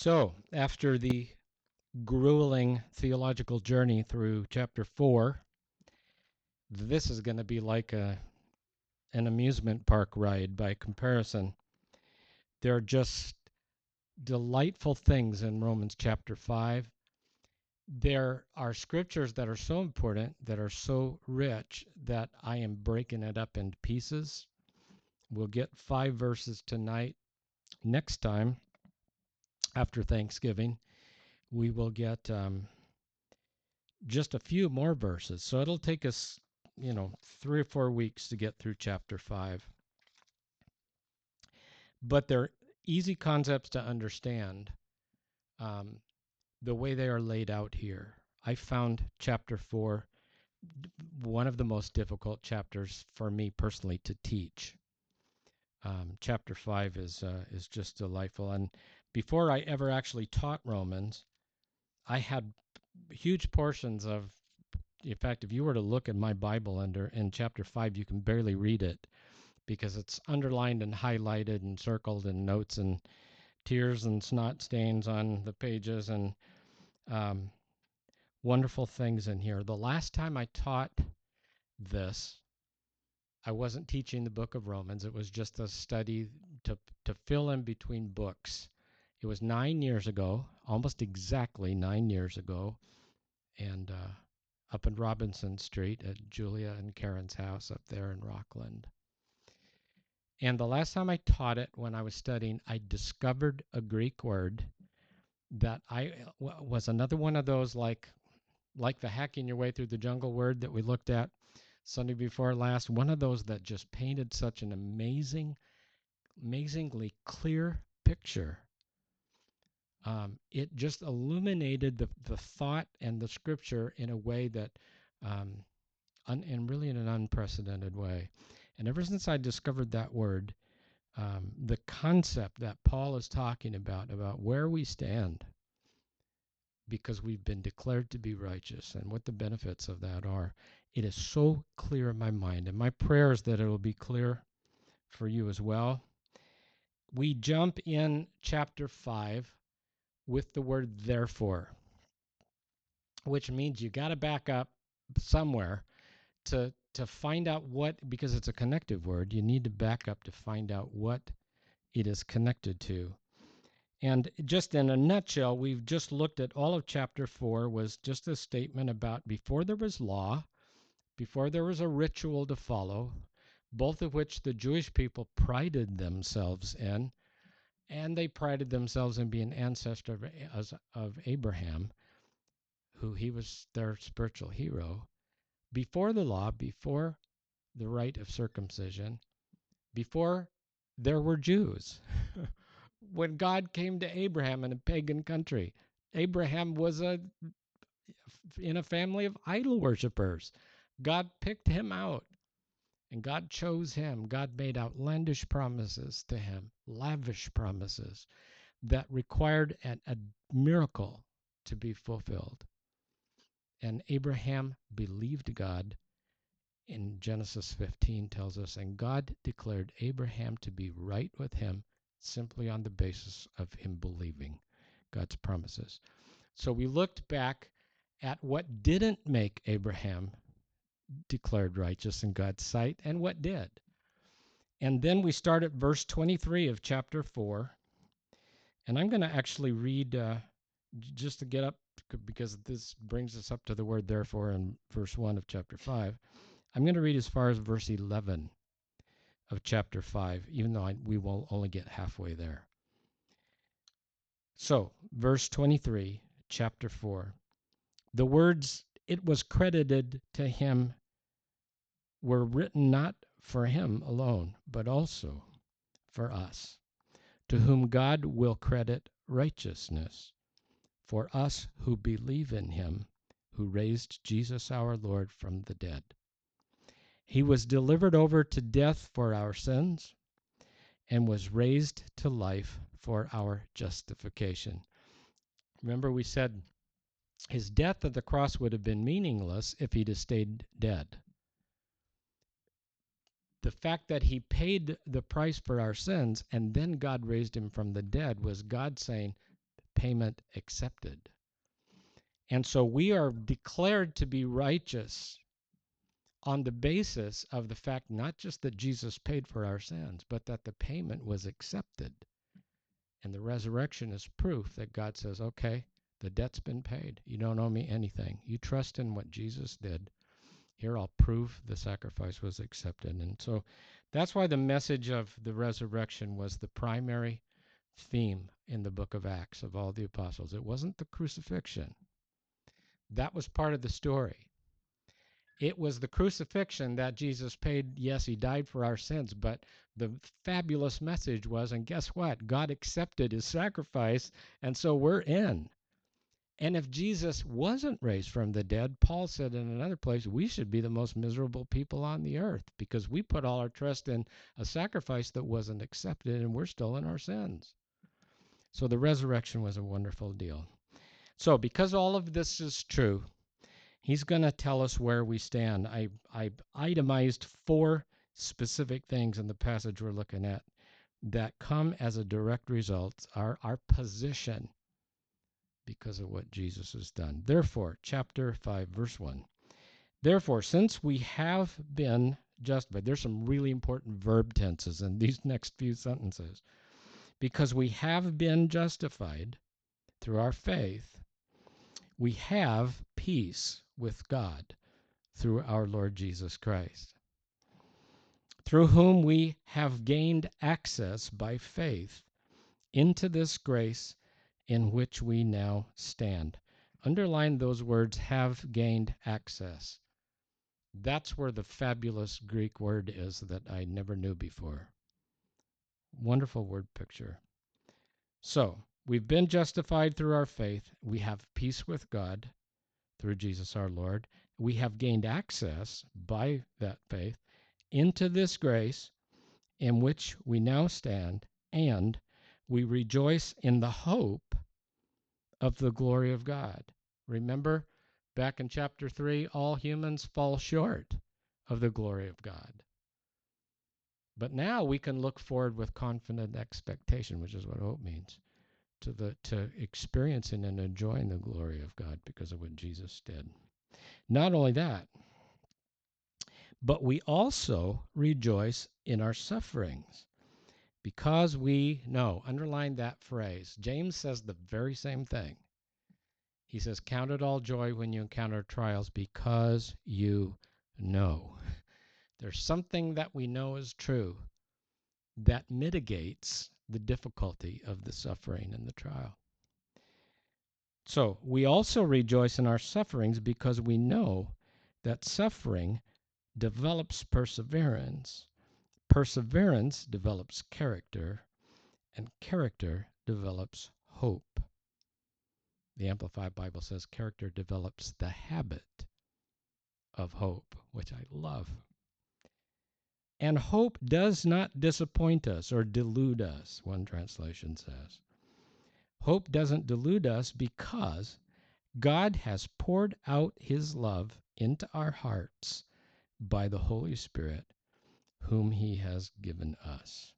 So, after the grueling theological journey through chapter 4, this is going to be like an amusement park ride by comparison. There are just delightful things in Romans chapter 5. There are scriptures that are so important, that are so rich, that I am breaking it up into pieces. We'll get 5 verses tonight. Next time, after Thanksgiving, we will get just a few more verses. So it'll take us, 3 or 4 weeks to get through chapter 5. But they're easy concepts to understand the way they are laid out here. I found chapter 4 one of the most difficult chapters for me personally to teach. Chapter 5 is just delightful. And before I ever actually taught Romans, I had huge portions of, in fact, if you were to look at my Bible in chapter 5, you can barely read it because it's underlined and highlighted and circled and notes and tears and snot stains on the pages and wonderful things in here. The last time I taught this, I wasn't teaching the book of Romans. It was just a study to fill in between books. It was 9 years ago, almost exactly 9 years ago, and up in Robinson Street at Julia and Karen's house up there in Rockland. And the last time I taught it, when I was studying, I discovered a Greek word that was another one of those like the hacking your way through the jungle word that we looked at Sunday before last. One of those that just painted such an amazingly clear picture. It just illuminated the thought and the scripture in a way that, and really in an unprecedented way. And ever since I discovered that word, the concept that Paul is talking about where we stand because we've been declared to be righteous and what the benefits of that are, it is so clear in my mind. And my prayer is that it will be clear for you as well. We jump in chapter 5 with the word therefore, which means you got to back up somewhere to find out what, because it's a connective word, you need to back up to find out what it is connected to. And just in a nutshell, we've just looked at all of chapter 4 was just a statement about before there was law, before there was a ritual to follow, both of which the Jewish people prided themselves in, and they prided themselves in being ancestor of Abraham, who he was their spiritual hero. Before the law, before the rite of circumcision, before there were Jews. When God came to Abraham in a pagan country, Abraham was in a family of idol worshippers. God picked him out and God chose him. God made outlandish promises to him, lavish promises that required a miracle to be fulfilled. And Abraham believed God. In Genesis 15 tells us, and God declared Abraham to be right with him simply on the basis of him believing God's promises. So we looked back at what didn't make Abraham declared righteous in God's sight and what did. And then we start at verse 23 of chapter 4. And I'm going to actually read just to get up, because this brings us up to the word therefore in verse 1 of chapter 5. I'm going to read as far as verse 11 of chapter 5, even though we will only get halfway there. So, verse 23, chapter 4. The words, "it was credited to him," were written not for him alone, but also for us, to whom God will credit righteousness, for us who believe in him, who raised Jesus our Lord from the dead. He was delivered over to death for our sins and was raised to life for our justification. Remember, we said his death at the cross would have been meaningless if he'd have stayed dead. The fact that he paid the price for our sins and then God raised him from the dead was God saying, payment accepted. And so we are declared to be righteous on the basis of the fact not just that Jesus paid for our sins, but that the payment was accepted. And the resurrection is proof that God says, okay, the debt's been paid. You don't owe me anything. You trust in what Jesus did. Here, I'll prove the sacrifice was accepted. And so that's why the message of the resurrection was the primary theme in the book of Acts of all the apostles. It wasn't the crucifixion. That was part of the story. It was the crucifixion that Jesus paid. Yes, he died for our sins, but the fabulous message was, and guess what? God accepted his sacrifice, and so we're in. And if Jesus wasn't raised from the dead, Paul said in another place, we should be the most miserable people on the earth because we put all our trust in a sacrifice that wasn't accepted, and we're still in our sins. So the resurrection was a wonderful deal. So because all of this is true, he's going to tell us where we stand. I itemized 4 specific things in the passage we're looking at that come as a direct result, our position because of what Jesus has done. Therefore, chapter 5, verse 1. Therefore, since we have been justified, there's some really important verb tenses in these next few sentences. Because we have been justified through our faith, we have peace with God through our Lord Jesus Christ, through whom we have gained access by faith into this grace in which we now stand. Underline those words, have gained access. That's where the fabulous Greek word is that I never knew before. Wonderful word picture. So, we've been justified through our faith. We have peace with God through Jesus our Lord. We have gained access by that faith into this grace in which we now stand, and we rejoice in the hope of the glory of God. Remember, back in chapter 3, all humans fall short of the glory of God. But now we can look forward with confident expectation, which is what hope means, to experiencing and enjoying the glory of God because of what Jesus did. Not only that, but we also rejoice in our sufferings because we know. Underline that phrase. James says the very same thing. He says, count it all joy when you encounter trials because you know. There's something that we know is true that mitigates the difficulty of the suffering and the trial. So we also rejoice in our sufferings because we know that suffering develops perseverance. Perseverance develops character, and character develops hope. The Amplified Bible says character develops the habit of hope, which I love. And hope does not disappoint us or delude us, one translation says. Hope doesn't delude us because God has poured out his love into our hearts by the Holy Spirit, whom he has given us.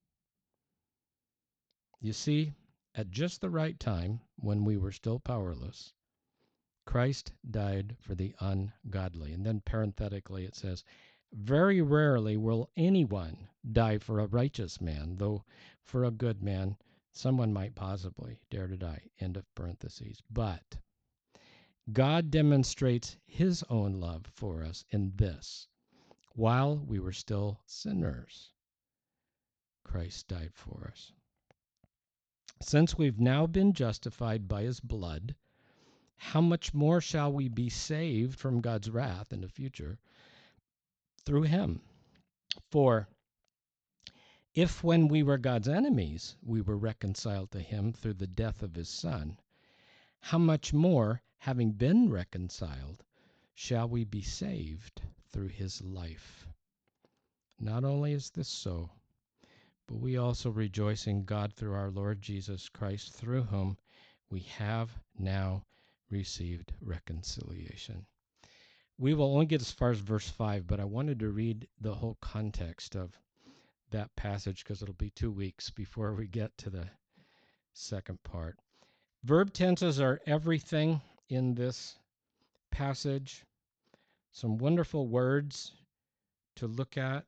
You see, at just the right time, when we were still powerless, Christ died for the ungodly. And then parenthetically it says, very rarely will anyone die for a righteous man, though for a good man, someone might possibly dare to die. End of parentheses. But God demonstrates his own love for us in this. While we were still sinners, Christ died for us. Since we've now been justified by his blood, how much more shall we be saved from God's wrath in the future through him? For if when we were God's enemies, we were reconciled to him through the death of his Son, how much more, having been reconciled, shall we be saved through his life? Not only is this so, but we also rejoice in God through our Lord Jesus Christ, through whom we have now received reconciliation. We will only get as far as verse 5, but I wanted to read the whole context of that passage because it'll be 2 weeks before we get to the second part. Verb tenses are everything in this passage. Some wonderful words to look at.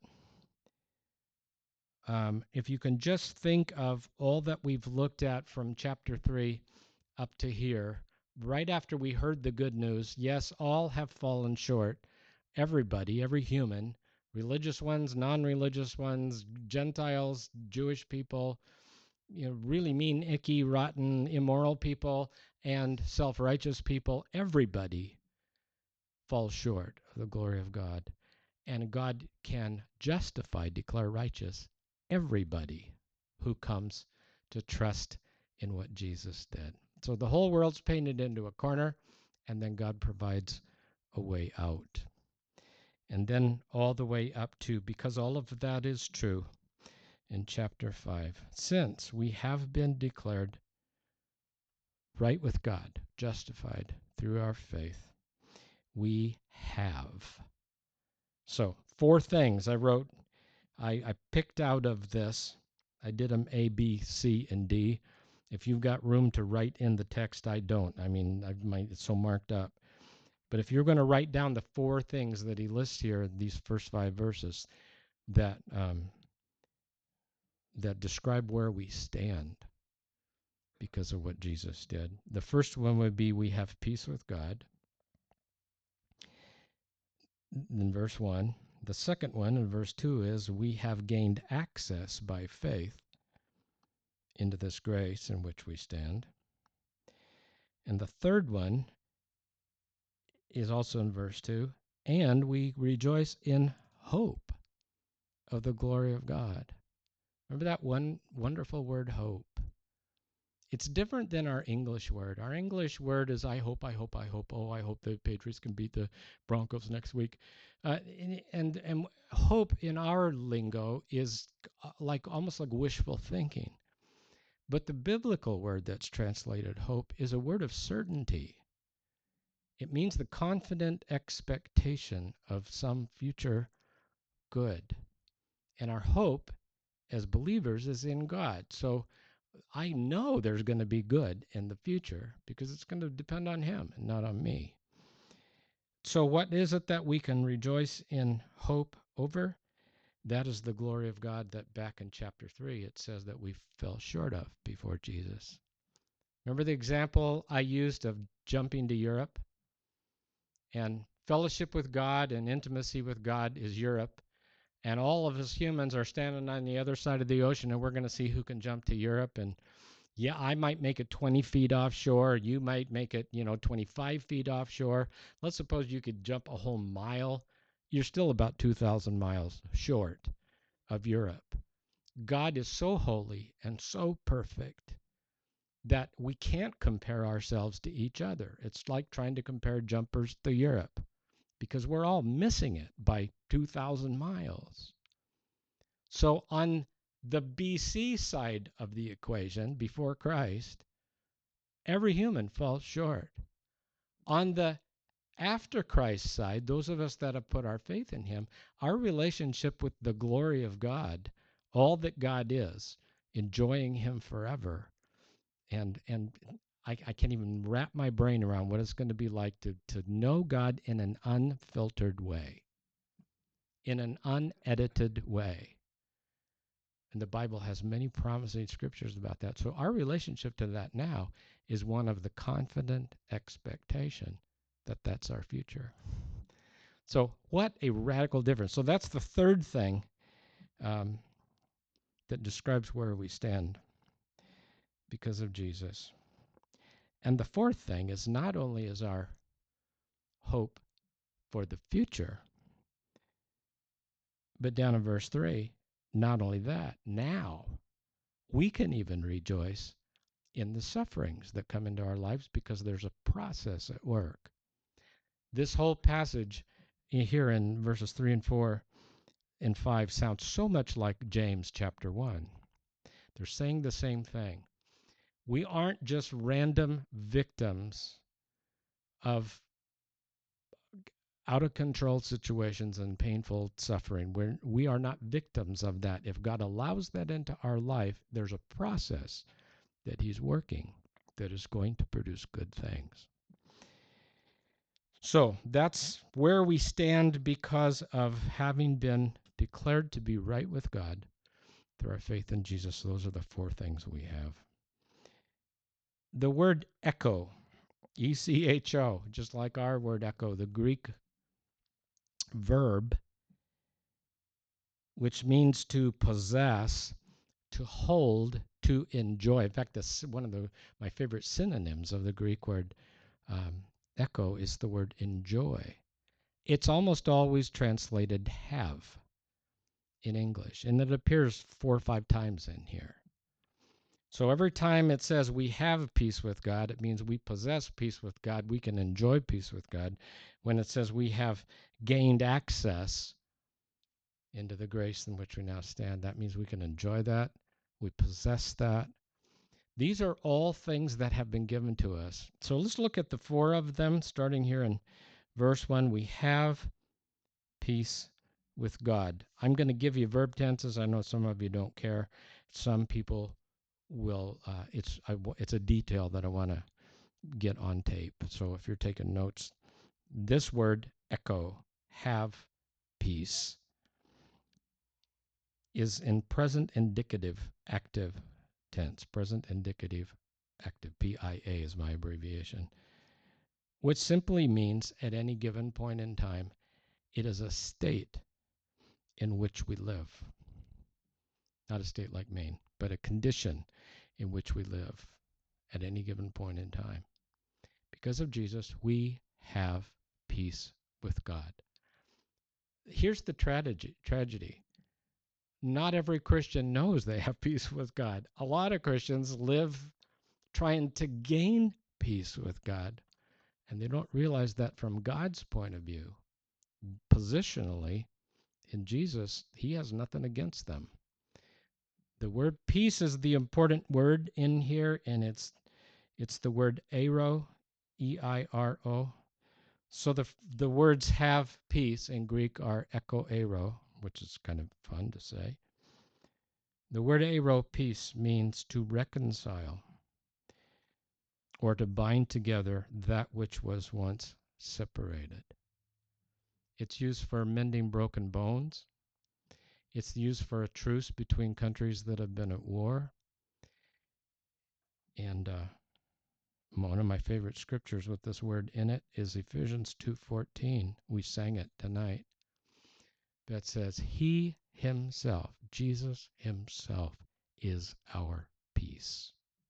If you can just think of all that we've looked at from chapter 3 up to here, right after we heard the good news, yes, all have fallen short. Everybody, every human, religious ones, non-religious ones, Gentiles, Jewish people, really mean, icky, rotten, immoral people, and self-righteous people, everybody falls short of the glory of God. And God can justify, declare righteous everybody who comes to trust in what Jesus did. So the whole world's painted into a corner, and then God provides a way out. And then all the way up to, because all of that is true in chapter 5, since we have been declared right with God, justified through our faith, we have. So, 4 things I wrote. I picked out of this. I did them A, B, C, and D. If you've got room to write in the text, I don't. I mean, it's so marked up. But if you're going to write down the 4 things that he lists here in these first 5 verses that that describe where we stand because of what Jesus did. The first one would be we have peace with God in verse 1. The second one in verse 2 is we have gained access by faith into this grace in which we stand. And the third one is also in verse 2, and we rejoice in hope of the glory of God. Remember that one wonderful word, hope. It's different than our English word. Our English word is I hope, I hope, I hope. Oh, I hope the Patriots can beat the Broncos next week. And hope in our lingo is like almost like wishful thinking. But the biblical word that's translated hope is a word of certainty. It means the confident expectation of some future good. And our hope as believers is in God. So I know there's going to be good in the future because it's going to depend on him and not on me. So what is it that we can rejoice in hope over? That is the glory of God that back in chapter 3 it says that we fell short of before Jesus. Remember the example I used of jumping to Europe? And fellowship with God and intimacy with God is Europe. And all of us humans are standing on the other side of the ocean, and we're going to see who can jump to Europe. And yeah, I might make it 20 feet offshore. You might make it, 25 feet offshore. Let's suppose you could jump a whole mile. You're still about 2,000 miles short of Europe. God is so holy and so perfect that we can't compare ourselves to each other. It's like trying to compare jumpers to Europe because we're all missing it by 2,000 miles. So on the BC side of the equation, before Christ, every human falls short. On the after Christ side, those of us that have put our faith in him, our relationship with the glory of God, all that God is, enjoying him forever, and I can't even wrap my brain around what it's going to be like to know God in an unfiltered way, in an unedited way. And the Bible has many promising scriptures about that. So our relationship to that now is one of the confident expectation that that's our future. So what a radical difference. So that's the third thing that describes where we stand because of Jesus. And the fourth thing is not only is our hope for the future, but down in verse 3, not only that, now we can even rejoice in the sufferings that come into our lives because there's a process at work. This whole passage here in verses 3 and 4 and 5 sounds so much like James chapter 1. They're saying the same thing. We aren't just random victims of out of control situations and painful suffering. We are not victims of that. If God allows that into our life, there's a process that he's working. that is going to produce good things. So that's where we stand because of having been declared to be right with God through our faith in Jesus. Those are the four things we have. The word echo, E-C-H-O, just like our word echo, the Greek verb, which means to possess, to hold, to enjoy. In fact, that's one of my favorite synonyms of the Greek word echo is the word enjoy. It's almost always translated have in English, and it appears 4 or 5 times in here. So every time it says we have peace with God, it means we possess peace with God. We can enjoy peace with God. When it says we have gained access into the grace in which we now stand, that means we can enjoy that. We possess that. These are all things that have been given to us. So let's look at the 4 of them, starting here in verse 1. We have peace with God. I'm going to give you verb tenses. I know some of you don't care. Some people will. It's a detail that I want to get on tape. So if you're taking notes, this word echo, have peace, is in present indicative active tense. Present indicative active, PIA is my abbreviation, which simply means at any given point in time, it is a state in which we live. Not a state like Maine, but a condition in which we live at any given point in time. Because of Jesus, we have peace with God. Here's the tragedy. Not every Christian knows they have peace with God. A lot of Christians live trying to gain peace with God, and they don't realize that from God's point of view, positionally, in Jesus, he has nothing against them. The word peace is the important word in here, and it's the word eiro, E-I-R-O. So the words have peace in Greek are echo eiro, which is kind of fun to say. The word eiro, peace, means to reconcile or to bind together that which was once separated. It's used for mending broken bones. It's used for a truce between countries that have been at war. And one of my favorite scriptures with this word in it is Ephesians 2:14. We sang it tonight. That says, he himself, Jesus himself, is our peace.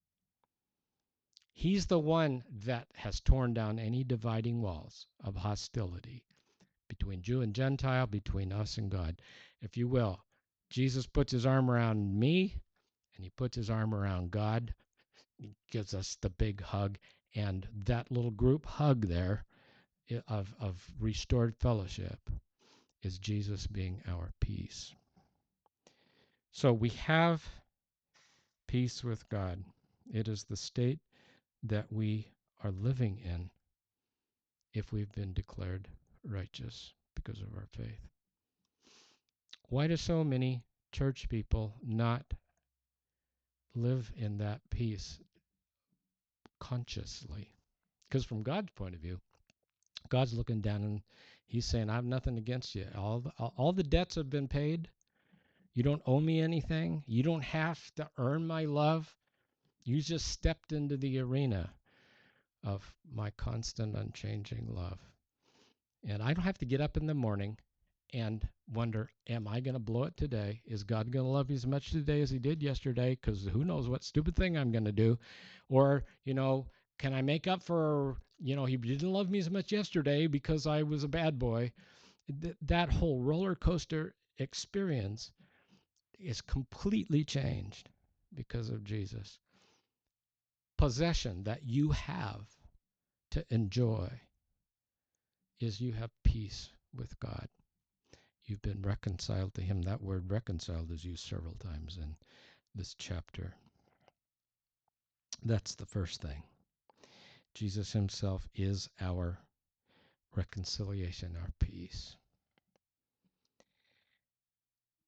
He's the one that has torn down any dividing walls of hostility between Jew and Gentile, between us and God. If you will, Jesus puts his arm around me, and he puts his arm around God. He gives us the big hug, and that little group hug there of restored fellowship is Jesus being our peace. So we have peace with God. It is the state that we are living in if we've been declared righteous because of our faith. Why do so many church people not live in that peace consciously? Because from God's point of view, God's looking down and he's saying, I have nothing against you. All the debts have been paid. You don't owe me anything. You don't have to earn my love. You just stepped into the arena of my constant, unchanging love. And I don't have to get up in the morning and wonder, am I going to blow it today? Is God going to love me as much today as he did yesterday? Because who knows what stupid thing I'm going to do? Or, can I make up for, he didn't love me as much yesterday because I was a bad boy? That whole roller coaster experience is completely changed because of Jesus. Possession that you have to enjoy is you have peace with God. You've been reconciled to him. That word reconciled is used several times in this chapter. That's the first thing. Jesus himself is our reconciliation, our peace.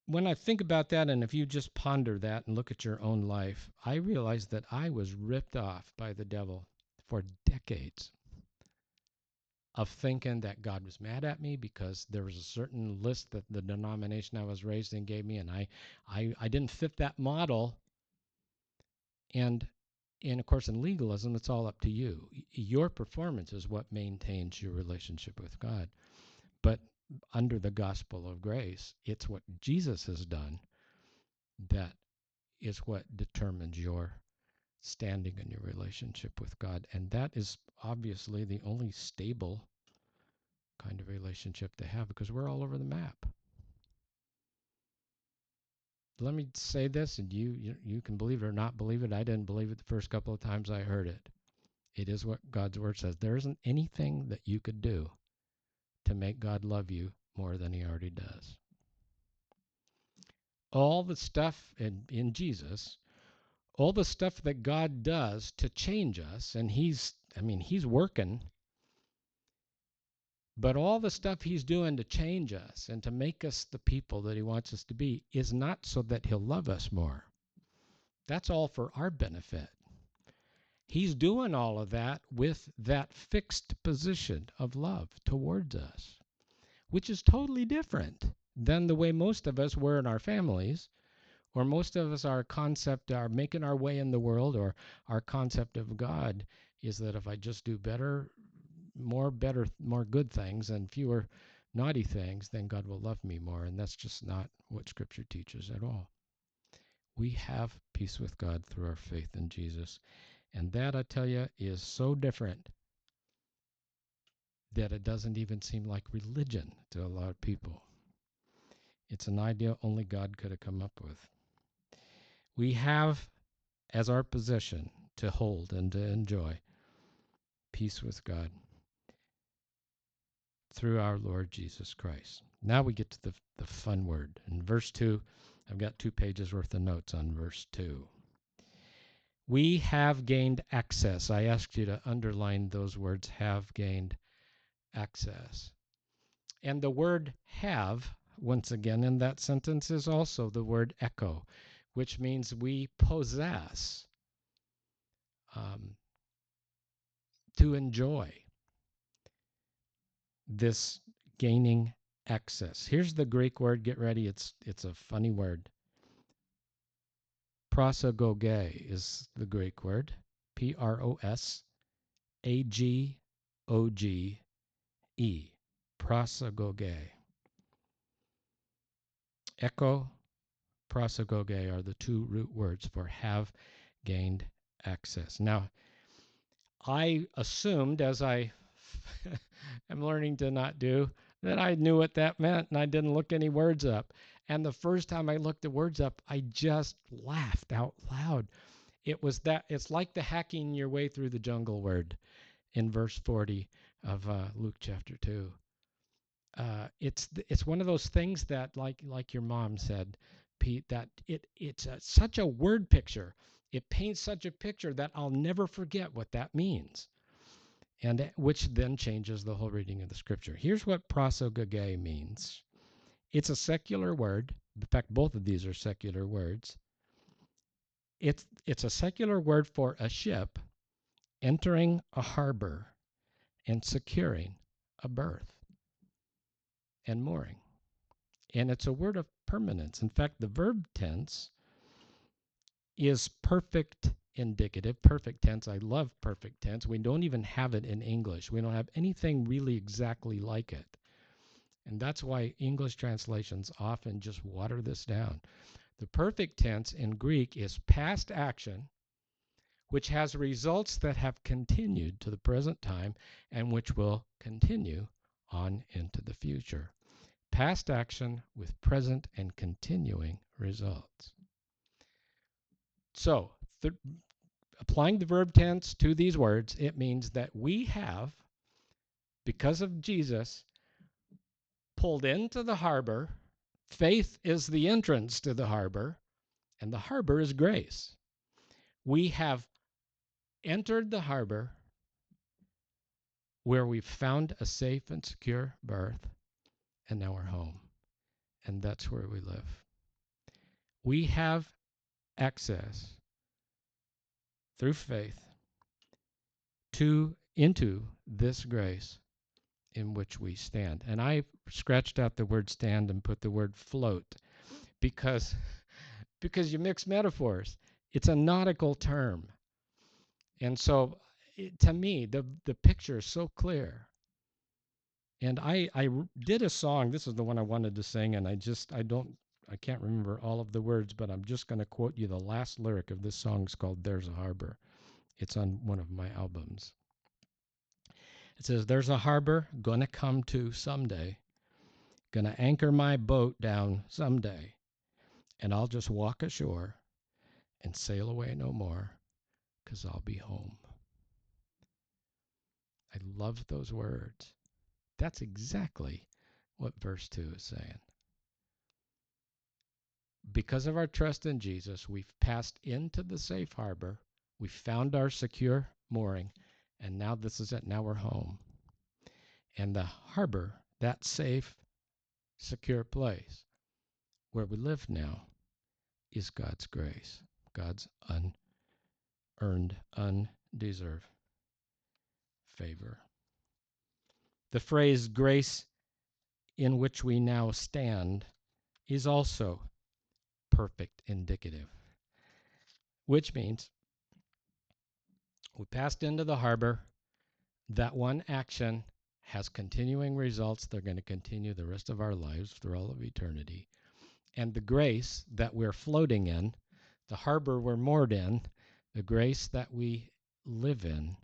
when I think about that, and if you just ponder that and look at your own life, I realize that I was ripped off by the devil for decades of thinking that God was mad at me because there was a certain list that the denomination I was raised in gave me, and I didn't fit that model. And of course, in legalism, it's all up to you. Your performance is what maintains your relationship with God. But under the gospel of grace, it's what Jesus has done that is what determines your standing in your relationship with God. And that is obviously the only stable kind of relationship to have, because we're all over the map. Let me say this, and you can believe it or not believe it. I didn't believe it the first couple of times I heard it. It is what God's word says. There isn't anything that you could do to make God love you more than he already does. All the stuff in Jesus, all the stuff that God does to change us, and he's working, but all the stuff he's doing to change us and to make us the people that he wants us to be is not so that he'll love us more. That's all for our benefit. He's doing all of that with that fixed position of love towards us, which is totally different than the way most of us were in our families, or most of us, our concept, our making our way in the world, or our concept of God is that if I just do more good things and fewer naughty things, then God will love me more. And that's just not what Scripture teaches at all. We have peace with God through our faith in Jesus. And that, I tell you, is so different that it doesn't even seem like religion to a lot of people. It's an idea only God could have come up with. We have as our possession to hold and to enjoy peace with God through our Lord Jesus Christ. Now we get to the fun word. In verse 2, I've got 2 pages worth of notes on verse 2. We have gained access. I asked you to underline those words, have gained access. And the word have, once again, in that sentence is also the word echo, which means we possess, to enjoy this gaining access. Here's the Greek word, get ready, it's a funny word. Prosagoge is the Greek word, Prosagoge, prosagoge. Echo, prosagoge are the 2 root words for have gained access. Now, I assumed, as I am learning to not do, that I knew what that meant, and I didn't look any words up. And the first time I looked the words up, I just laughed out loud. It's like the hacking your way through the jungle word in verse 40 of Luke chapter 2. It's one of those things that, like your mom said, Pete, that it's such a word picture. It paints such a picture that I'll never forget what that means, and which then changes the whole reading of the scripture. Here's what prosagoge means. It's a secular word. In fact, both of these are secular words. It's a secular word for a ship entering a harbor and securing a berth and mooring. And it's a word of permanence. In fact, the verb tense is perfect indicative, perfect tense. I love perfect tense. We don't even have it in English. We don't have anything really exactly like it. And that's why English translations often just water this down. The perfect tense in Greek is past action, which has results that have continued to the present time and which will continue on into the future. Past action with present and continuing results. So, applying the verb tense to these words, it means that we have, because of Jesus, pulled into the harbor. Faith is the entrance to the harbor, and the harbor is grace. We have entered the harbor where we've found a safe and secure berth, and now we're home. And that's where we live. We have access through faith into this grace in which we stand. And I scratched out the word stand and put the word float because you mix metaphors. It's a nautical term. And so to me, the picture is so clear. And I did a song. This is the one I wanted to sing, and I can't remember all of the words, but I'm just going to quote you the last lyric of this song. It's called There's a Harbor. It's on one of my albums. It says, there's a harbor gonna come to someday, gonna anchor my boat down someday, and I'll just walk ashore and sail away no more, 'cause I'll be home. I love those words. That's exactly what verse 2 is saying. Because of our trust in Jesus, we've passed into the safe harbor. We've found our secure mooring, and now this is it. Now we're home. And the harbor, that safe, secure place where we live now, is God's grace, God's unearned, undeserved favor. The phrase grace in which we now stand is also perfect indicative, which means we passed into the harbor. That one action has continuing results. They're going to continue the rest of our lives through all of eternity. And the grace that we're floating in, the harbor we're moored in, the grace that we live in,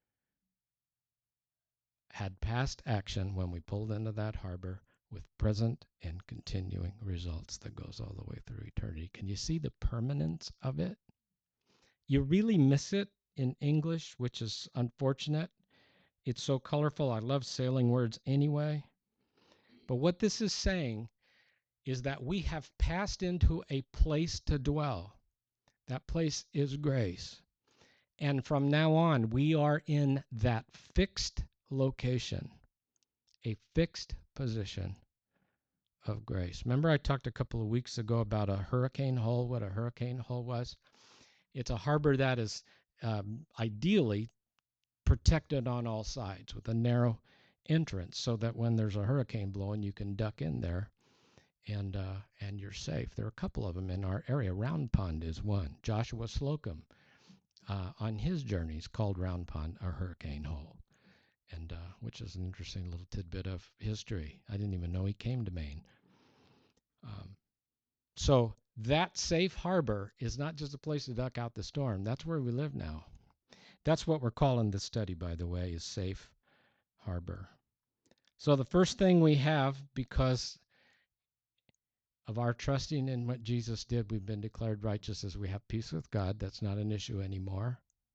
had past action when we pulled into that harbor with present and continuing results that goes all the way through eternity. Can you see the permanence of it? You really miss it in English, which is unfortunate. It's so colorful. I love sailing words anyway. But what this is saying is that we have passed into a place to dwell. That place is grace. And from now on, we are in that fixed location, a fixed position of grace. Remember I talked a couple of weeks ago about a hurricane hull, what a hurricane hull was? It's a harbor that is ideally protected on all sides with a narrow entrance so that when there's a hurricane blowing, you can duck in there and you're safe. There are a couple of them in our area. Round Pond is one. Joshua Slocum on his journeys called Round Pond a hurricane hole, and which is an interesting little tidbit of history. I didn't even know he came to Maine. So that safe harbor is not just a place to duck out the storm. That's where we live now. That's what we're calling this study, by the way, is safe harbor. So the first thing we have, because of our trusting in what Jesus did, we've been declared righteous as we have peace with God. That's not an issue anymore.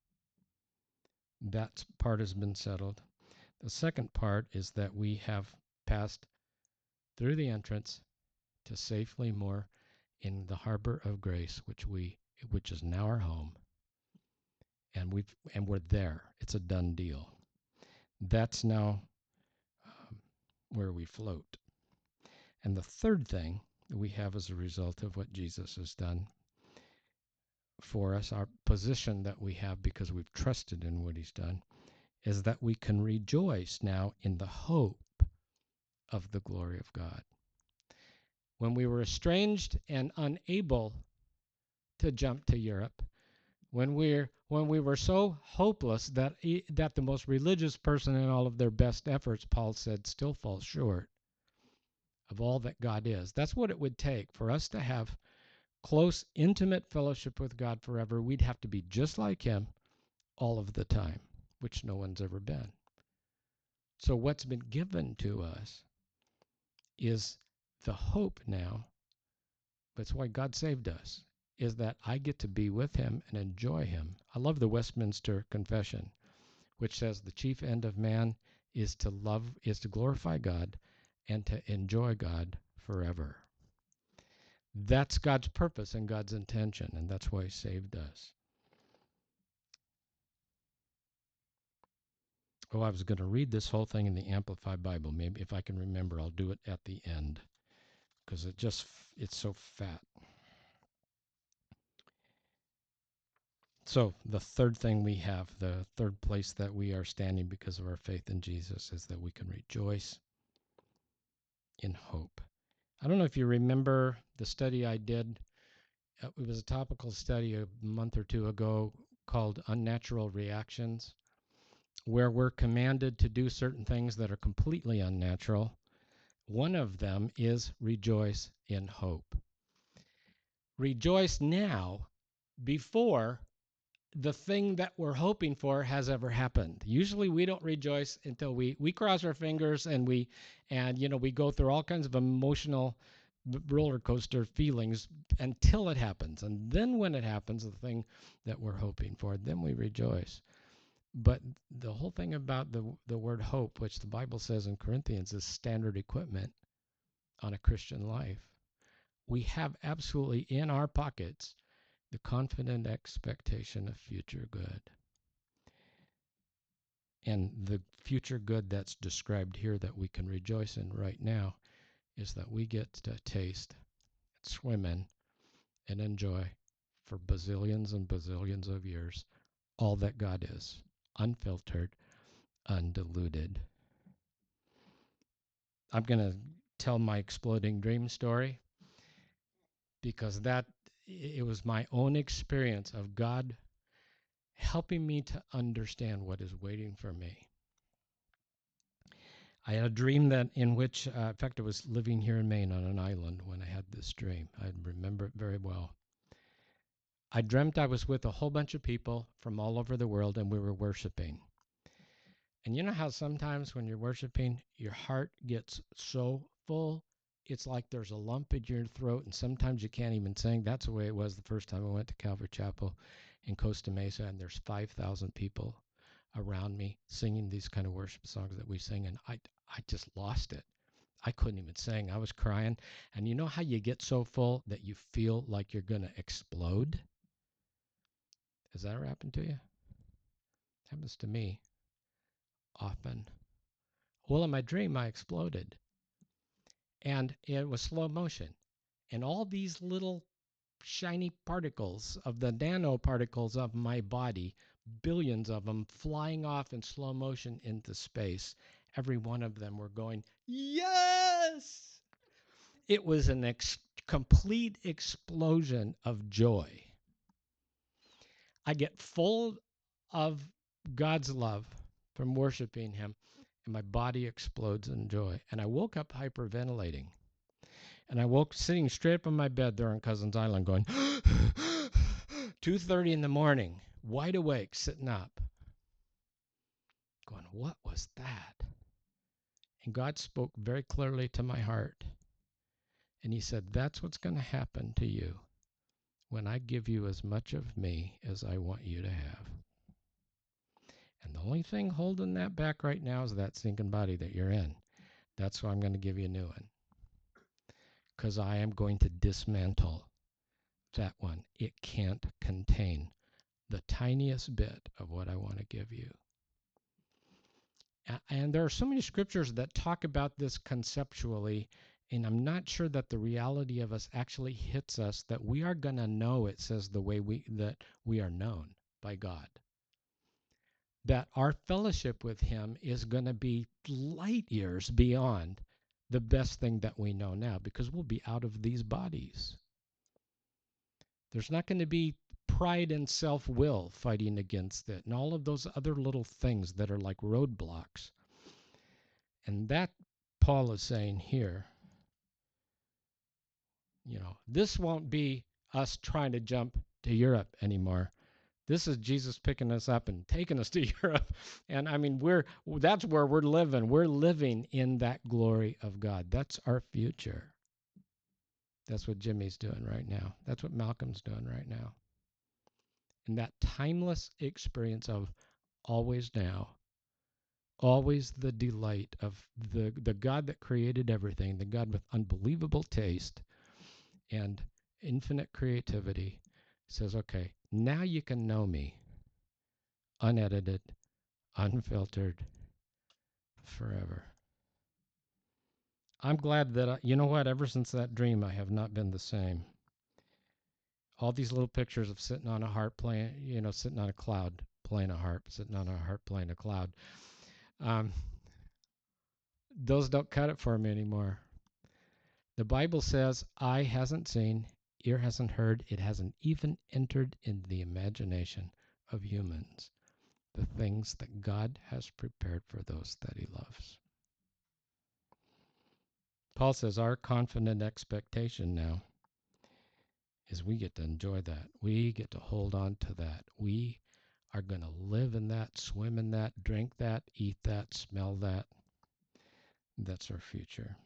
That part has been settled. The second part is that we have passed through the entrance to safely moor in the harbor of grace, which is now our home, and we're there. It's a done deal. That's now where we float. And the third thing that we have as a result of what Jesus has done for us, our position that we have because we've trusted in what he's done, is that we can rejoice now in the hope of the glory of God. When we were estranged and unable to jump to Europe, when we were so hopeless that the most religious person in all of their best efforts, Paul said, still falls short of all that God is. That's what it would take for us to have close, intimate fellowship with God forever. We'd have to be just like him all of the time, which no one's ever been. So what's been given to us is the hope now. That's why God saved us, is that I get to be with him and enjoy him. I love the Westminster Confession, which says the chief end of man is to glorify God and to enjoy God forever. That's God's purpose and God's intention, and that's why he saved us. Oh, I was going to read this whole thing in the Amplified Bible. Maybe if I can remember, I'll do it at the end because it's so fat. So the third thing we have, the third place that we are standing because of our faith in Jesus, is that we can rejoice in hope. I don't know if you remember the study I did. It was a topical study a month or two ago called Unnatural Reactions, where we're commanded to do certain things that are completely unnatural. One of them is rejoice in hope. Rejoice now before the thing that we're hoping for has ever happened. Usually we don't rejoice until we cross our fingers and we go through all kinds of emotional roller coaster feelings until it happens. And then when it happens, the thing that we're hoping for, then we rejoice. But the whole thing about the word hope, which the Bible says in Corinthians is standard equipment on a Christian life, we have absolutely in our pockets the confident expectation of future good. And the future good that's described here that we can rejoice in right now is that we get to taste, swim in, and enjoy for bazillions and bazillions of years all that God is, unfiltered, undiluted. I'm going to tell my exploding dream story because it was my own experience of God helping me to understand what is waiting for me. I had a dream that in which, in fact, I was living here in Maine on an island when I had this dream. I remember it very well. I dreamt I was with a whole bunch of people from all over the world and we were worshiping. And you know how sometimes when you're worshiping, your heart gets so full, it's like there's a lump in your throat and sometimes you can't even sing. That's the way it was the first time I went to Calvary Chapel in Costa Mesa, and there's 5,000 people around me singing these kind of worship songs that we sing, and I just lost it. I couldn't even sing. I was crying. And you know how you get so full that you feel like you're going to explode? Has that ever happened to you? It happens to me often. Well, in my dream, I exploded. And it was slow motion. And all these little shiny particles of the nanoparticles of my body, billions of them flying off in slow motion into space, every one of them were going, yes! It was an complete explosion of joy. I get full of God's love from worshiping Him, and my body explodes in joy. And I woke up hyperventilating. And I woke sitting straight up on my bed there on Cousins Island going, 2:30 in the morning, wide awake, sitting up, going, what was that? And God spoke very clearly to my heart. And He said, that's what's going to happen to you when I give you as much of me as I want you to have. And the only thing holding that back right now is that sinking body that you're in. That's why I'm going to give you a new one. Because I am going to dismantle that one. It can't contain the tiniest bit of what I want to give you. And there are so many scriptures that talk about this conceptually, and I'm not sure that the reality of us actually hits us, that we are going to know, it says, the way that we are known by God. That our fellowship with Him is going to be light years beyond the best thing that we know now, because we'll be out of these bodies. There's not going to be pride and self-will fighting against it and all of those other little things that are like roadblocks. And that Paul is saying here, this won't be us trying to jump to Europe anymore. This is Jesus picking us up and taking us to Europe. And I mean, that's where we're living. We're living in that glory of God. That's our future. That's what Jimmy's doing right now. That's what Malcolm's doing right now. And that timeless experience of always now, always the delight of the God that created everything, the God with unbelievable taste and infinite creativity, says, okay, now you can know me unedited, unfiltered, forever. I'm glad that, you know what, ever since that dream, I have not been the same. All these little pictures of sitting on a harp playing, sitting on a cloud playing a harp, sitting on a harp playing a cloud. Um, those don't cut it for me anymore. The Bible says, eye hasn't seen, ear hasn't heard, it hasn't even entered into the imagination of humans, the things that God has prepared for those that he loves. Paul says our confident expectation now is we get to enjoy that. We get to hold on to that. We are going to live in that, swim in that, drink that, eat that, smell that. That's our future.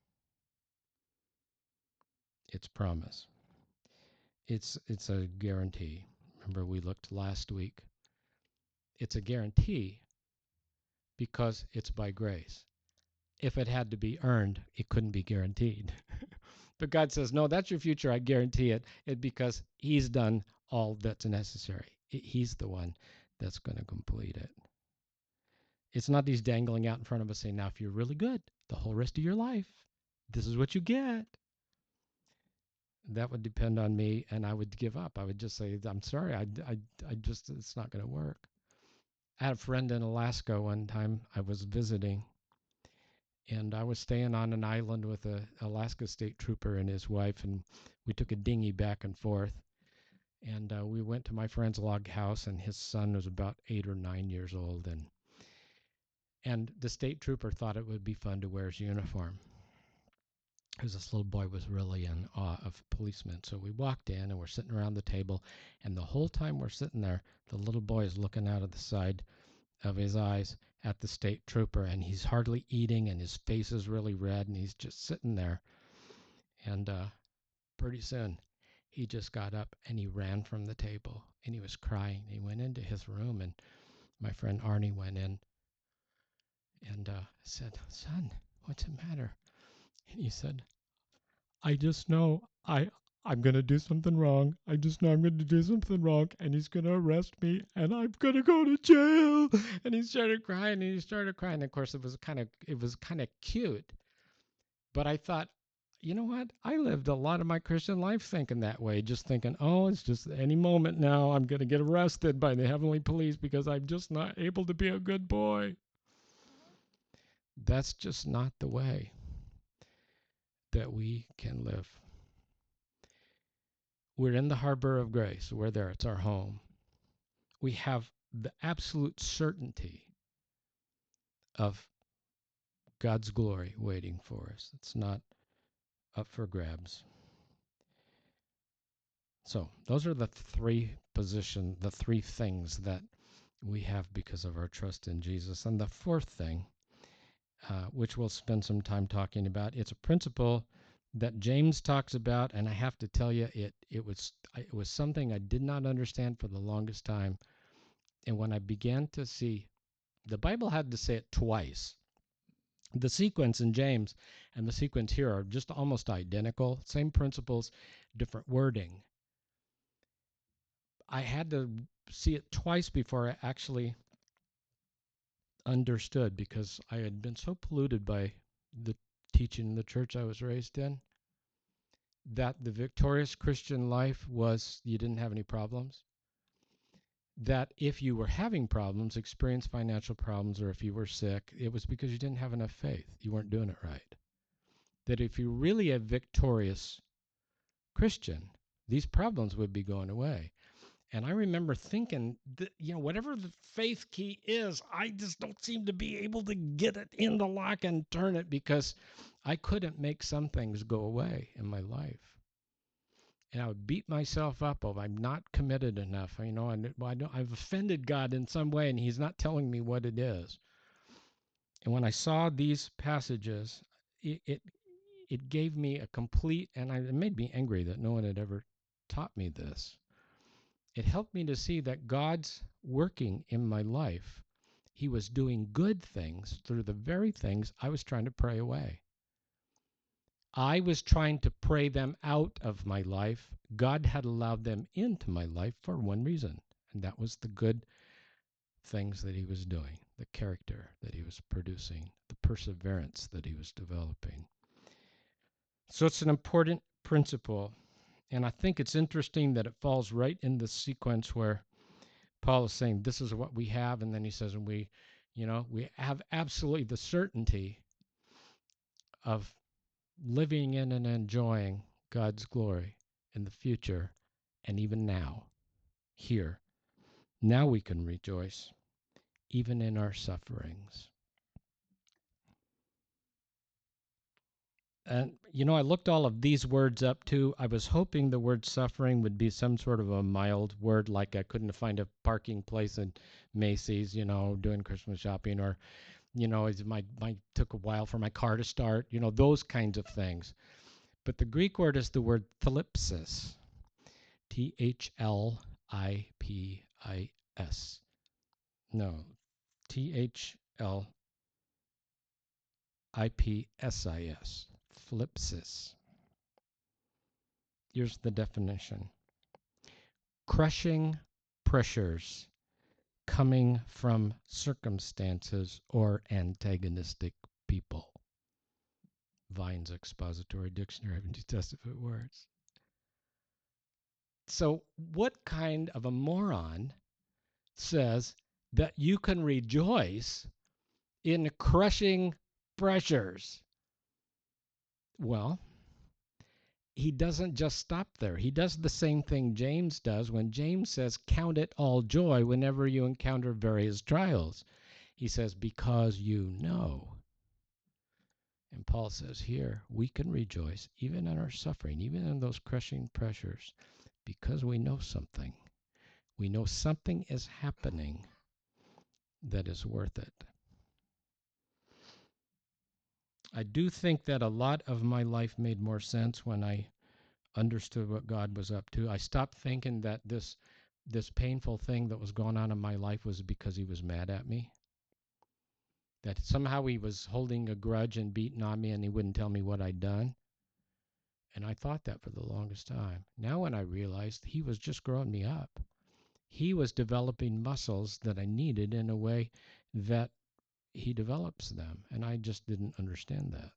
It's promise. It's a guarantee. Remember, we looked last week. It's a guarantee because it's by grace. If it had to be earned, it couldn't be guaranteed. But God says, no, that's your future. I guarantee it. It's because he's done all that's necessary. He's the one that's going to complete it. It's not these dangling out in front of us saying, now, if you're really good, the whole rest of your life, this is what you get. That would depend on me, and I would give up. I would just say, I'm sorry, I just, it's not going to work. I had a friend in Alaska one time. I was visiting, and I was staying on an island with a Alaska State Trooper and his wife, and we took a dinghy back and forth. And we went to my friend's log house, and his son was about 8 or 9 years old, and the state trooper thought it would be fun to wear his uniform, because this little boy was really in awe of policemen. So we walked in, and we're sitting around the table, and the whole time we're sitting there, the little boy is looking out of the side of his eyes at the state trooper, and he's hardly eating, and his face is really red, and he's just sitting there. And pretty soon, he just got up and he ran from the table, and he was crying. He went into his room, and my friend Arnie went in and said, "Son, what's the matter?" And he said, "I just know I'm going to do something wrong. I just know I'm going to do something wrong, and he's going to arrest me, and I'm going to go to jail." And he started crying, and he started crying. Of course, it was kind of cute. But I thought, you know what? I lived a lot of my Christian life thinking that way, just thinking, oh, it's just any moment now I'm going to get arrested by the heavenly police because I'm just not able to be a good boy. That's just not the way that we can live. We're in the harbor of grace. We're there. It's our home. We have the absolute certainty of God's glory waiting for us. It's not up for grabs. So those are the three things that we have because of our trust in Jesus. And the fourth thing, which we'll spend some time talking about, it's a principle that James talks about, and I have to tell you, it was something I did not understand for the longest time. And when I began to see, the Bible had to say it twice. The sequence in James and the sequence here are just almost identical, same principles, different wording. I had to see it twice before I actually understood, because I had been so polluted by the teaching in the church I was raised in, that the victorious Christian life was you didn't have any problems. That if you were having problems, experienced financial problems, or if you were sick, it was because you didn't have enough faith. You weren't doing it right. That if you're really a victorious Christian, these problems would be going away. And I remember thinking that, whatever the faith key is, I just don't seem to be able to get it in the lock and turn it, because I couldn't make some things go away in my life. And I would beat myself up of I'm not committed enough, and I've offended God in some way, and he's not telling me what it is. And when I saw these passages, it gave me a complete, and it made me angry that no one had ever taught me this. It helped me to see that God's working in my life. He was doing good things through the very things I was trying to pray away. I was trying to pray them out of my life. God had allowed them into my life for one reason, and that was the good things that he was doing, the character that he was producing, the perseverance that he was developing. So it's an important principle. And I think it's interesting that it falls right in the sequence where Paul is saying, this is what we have. And then he says, and we have absolutely the certainty of living in and enjoying God's glory in the future and even now, here. Now we can rejoice, even in our sufferings. And, I looked all of these words up too. I was hoping the word suffering would be some sort of a mild word, like I couldn't find a parking place in Macy's, doing Christmas shopping, or, it took a while for my car to start, those kinds of things. But the Greek word is the word thlipsis, Thlipis. No, Thlipsis. Thlipsis. Here's the definition: crushing pressures coming from circumstances or antagonistic people. Vine's Expository Dictionary of New Testament Words. So, what kind of a moron says that you can rejoice in crushing pressures? Well, he doesn't just stop there. He does the same thing James does when James says, count it all joy whenever you encounter various trials. He says, because you know. And Paul says here, we can rejoice even in our suffering, even in those crushing pressures, because we know something. We know something is happening that is worth it. I do think that a lot of my life made more sense when I understood what God was up to. I stopped thinking that this painful thing that was going on in my life was because he was mad at me. That somehow he was holding a grudge and beating on me and he wouldn't tell me what I'd done. And I thought that for the longest time. Now when I realized he was just growing me up. He was developing muscles that I needed in a way that he develops them. And I just didn't understand that.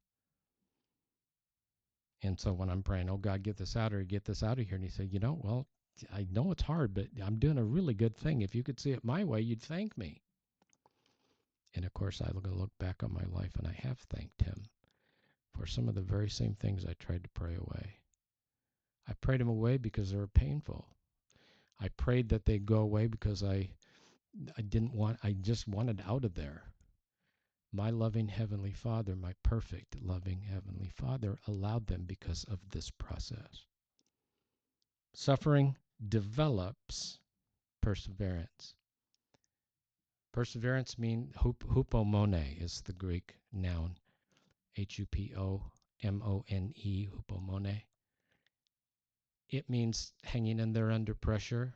And so when I'm praying, oh God, get this out of here. And he said, well, I know it's hard, but I'm doing a really good thing. If you could see it my way, you'd thank me. And of course, I look back on my life and I have thanked him for some of the very same things I tried to pray away. I prayed them away because they were painful. I prayed that they'd go away because I just wanted out of there. My loving Heavenly Father, my perfect loving Heavenly Father, allowed them because of this process. Suffering develops perseverance. Perseverance means hupomone is the Greek noun. Hupomone, hupomone. It means hanging in there under pressure.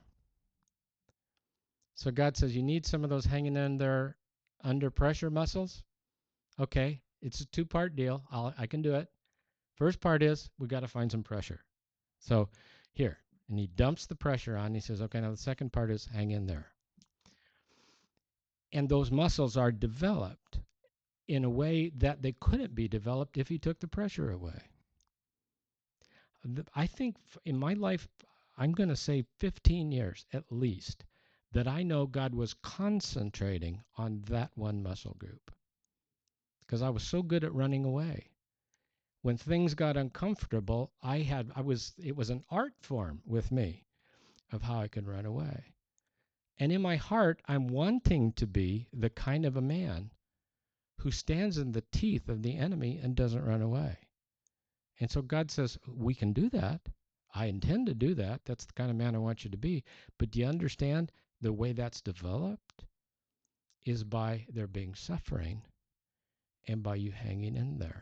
So God says, you need some of those hanging in there under pressure muscles? Okay, it's a two-part deal. I can do it. First part is we got to find some pressure. So here, and he dumps the pressure on. He says, okay, now the second part is hang in there. And those muscles are developed in a way that they couldn't be developed if he took the pressure away. I think in my life, I'm going to say 15 years at least, that I know God was concentrating on that one muscle group because I was so good at running away. When things got uncomfortable, it was an art form with me of how I could run away. And in my heart, I'm wanting to be the kind of a man who stands in the teeth of the enemy and doesn't run away. And so God says, we can do that. I intend to do that. That's the kind of man I want you to be. But do you understand the way that's developed is by there being suffering and by you hanging in there.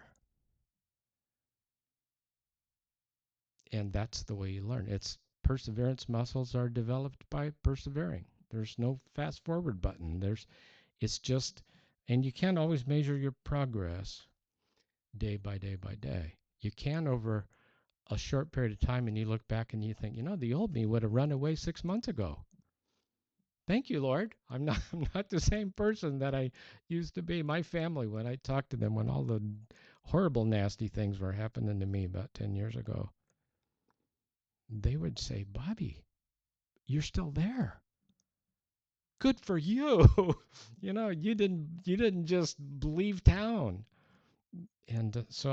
And that's the way you learn. It's perseverance muscles are developed by persevering. There's no fast forward button. It's just, and you can't always measure your progress day by day by day. You can over a short period of time, and you look back and you think, the old me would have run away 6 months ago. Thank you, Lord. I'm not the same person that I used to be. My family, when I talked to them, when all the horrible, nasty things were happening to me about 10 years ago, they would say, Bobby, you're still there. Good for you. You didn't just leave town. And so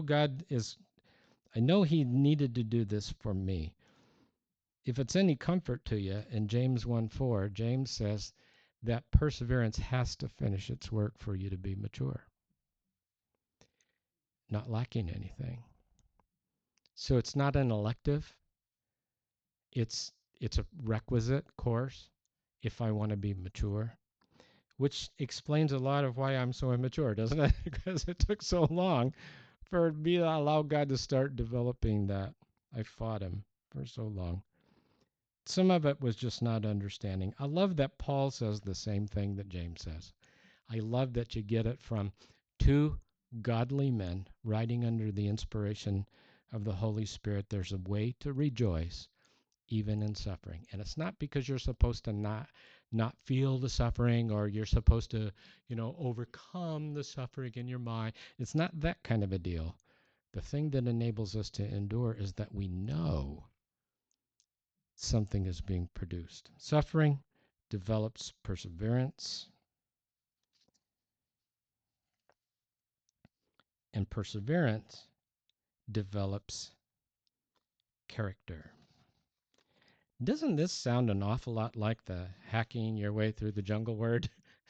I know he needed to do this for me. If it's any comfort to you, in James 1:4, James says that perseverance has to finish its work for you to be mature, not lacking anything. So it's not an elective, it's a requisite course if I want to be mature, which explains a lot of why I'm so immature, doesn't it? Because it took so long for me to allow God to start developing that. I fought him for so long. Some of it was just not understanding. I love that Paul says the same thing that James says. I love that you get it from two godly men writing under the inspiration of the Holy Spirit. There's a way to rejoice even in suffering. And it's not because you're supposed to not feel the suffering, or you're supposed to, overcome the suffering in your mind. It's not that kind of a deal. The thing that enables us to endure is that we know something is being produced. Suffering develops perseverance, and perseverance develops character. Doesn't this sound an awful lot like the hacking your way through the jungle word?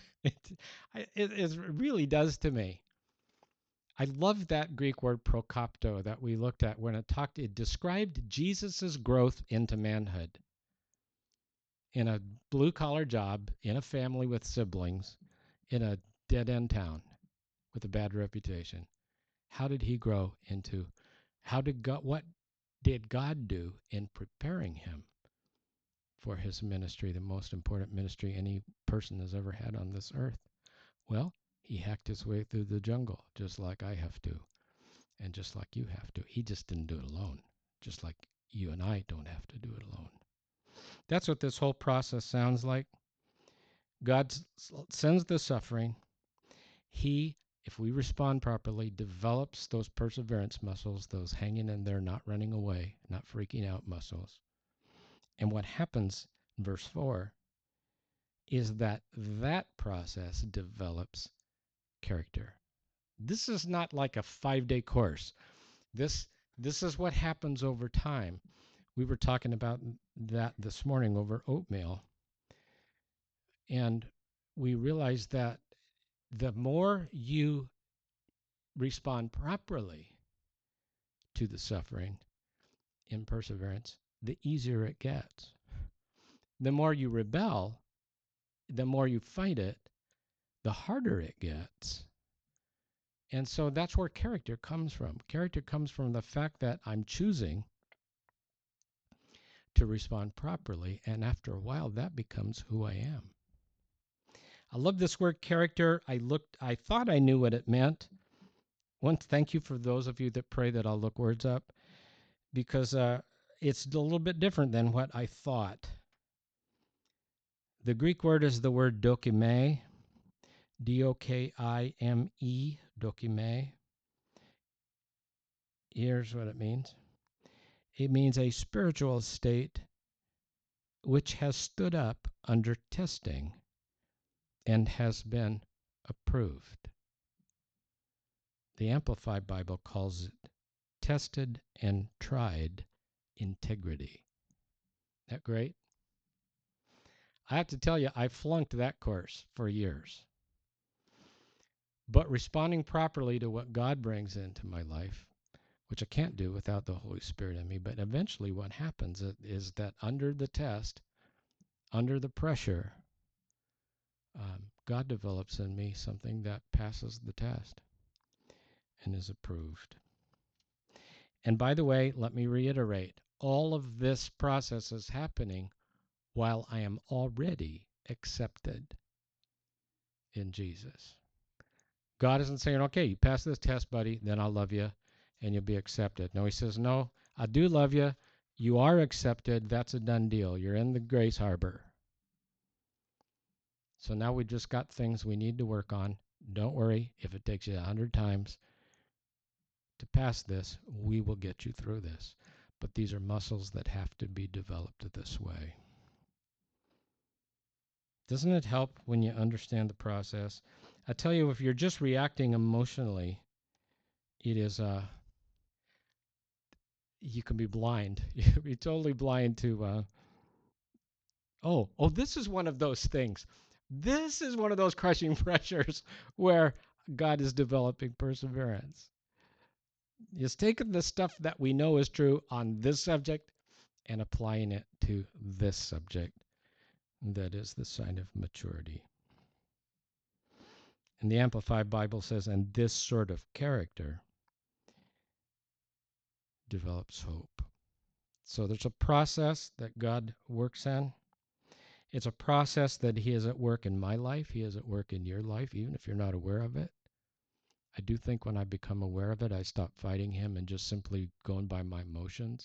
It really does to me. I love that Greek word prokopto that we looked at when it described Jesus's growth into manhood in a blue-collar job, in a family with siblings, in a dead-end town with a bad reputation. How did he grow into, what did God do in preparing him for his ministry, the most important ministry any person has ever had on this earth? Well, he hacked his way through the jungle, just like I have to, and just like you have to. He just didn't do it alone, just like you and I don't have to do it alone. That's what this whole process sounds like. God sends the suffering. He, if we respond properly, develops those perseverance muscles, those hanging in there, not running away, not freaking out muscles. And what happens, verse 4, is that process develops character. This is not like a 5-day course. This is what happens over time. We were talking about that this morning over oatmeal. And we realized that the more you respond properly to the suffering in perseverance, the easier it gets. The more you rebel, the more you fight it, the harder it gets. And so that's where character comes from. Character comes from the fact that I'm choosing to respond properly, and after a while, that becomes who I am. I love this word character. I thought I knew what it meant. Thank you for those of you that pray that I'll look words up, because it's a little bit different than what I thought. The Greek word is the word dokime, D-O-K-I-M-E, dokime. Here's what it means. It means a spiritual state which has stood up under testing and has been approved. The Amplified Bible calls it tested and tried integrity. Isn't that great? I have to tell you, I flunked that course for years. But responding properly to what God brings into my life, which I can't do without the Holy Spirit in me, but eventually what happens is that under the test, under the pressure, God develops in me something that passes the test and is approved. And by the way, let me reiterate, all of this process is happening while I am already accepted in Jesus. God isn't saying, okay, you pass this test, buddy, then I'll love you and you'll be accepted. No, he says, no, I do love you. You are accepted. That's a done deal. You're in the grace harbor. So now we just got things we need to work on. Don't worry. If it takes you 100 times to pass this, we will get you through this. but these are muscles that have to be developed this way. Doesn't it help when you understand the process? I tell you, if you're just reacting emotionally, it is you can be blind. You can be totally blind to this is one of those things. This is one of those crushing pressures where God is developing perseverance. He's taking the stuff that we know is true on this subject and applying it to this subject. That is the sign of maturity. And the Amplified Bible says, and this sort of character develops hope. So there's a process that God works in. It's a process that He is at work in my life. He is at work in your life, even if you're not aware of it. I do think when I become aware of it, I stop fighting Him and just simply going by my emotions.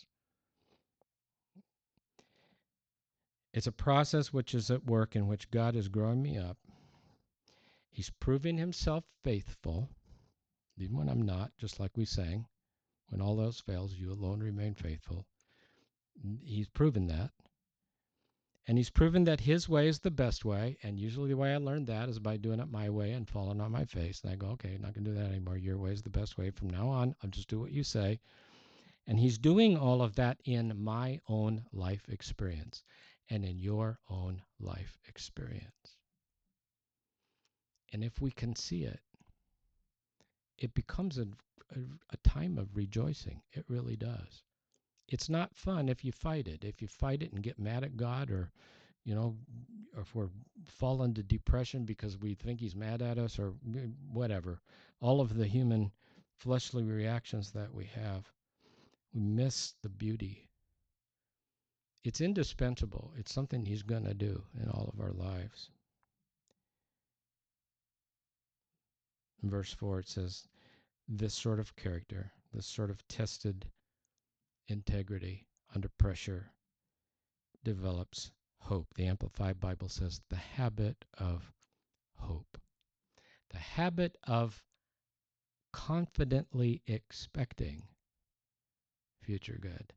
It's a process which is at work in which God is growing me up. He's proving Himself faithful, even when I'm not, just like we sang. When all else fails, you alone remain faithful. He's proven that. And He's proven that His way is the best way. And usually the way I learned that is by doing it my way and falling on my face. And I go, okay, I'm not going to do that anymore. Your way is the best way. From now on, I'll just do what you say. And He's doing all of that in my own life experience and in your own life experience. And if we can see it, it becomes a time of rejoicing. It really does. It's not fun if you fight it. If you fight it and get mad at God, or if we're fall into depression because we think He's mad at us, or whatever, all of the human fleshly reactions that we have, we miss the beauty. It's indispensable. It's something He's going to do in all of our lives. In verse 4, it says, this sort of character, this sort of tested integrity under pressure develops hope. The Amplified Bible says the habit of hope. The habit of confidently expecting future good.